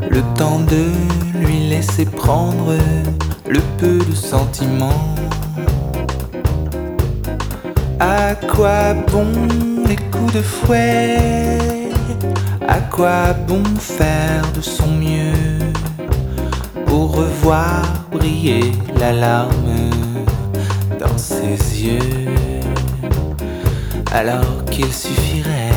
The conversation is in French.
le temps de lui laisser prendre le peu de sentiments. À quoi bon les coups de fouet? À quoi bon faire de son mieux pour revoir briller la larme dans ses yeux, alors qu'il suffirait